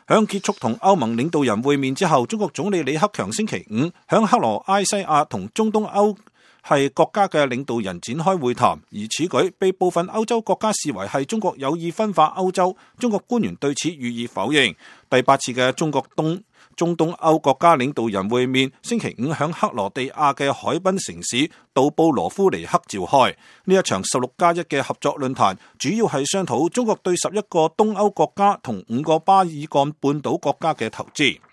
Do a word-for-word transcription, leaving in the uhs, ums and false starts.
響結束同歐盟領導人會面之後，中國總理李克強星期五響克羅埃西亞同中東歐係國家嘅領導人展開會談，而此舉被部分歐洲國家視為係中國有意分化歐洲。中國官員對此予以否認。第八次嘅中國東中東歐國家領導人會面星期五響克羅地亞嘅海濱城市杜布羅夫尼克召開。呢一場十六加一嘅合作論壇主要係商討中國對十一個東歐國家同五個巴爾幹半島國家嘅投資。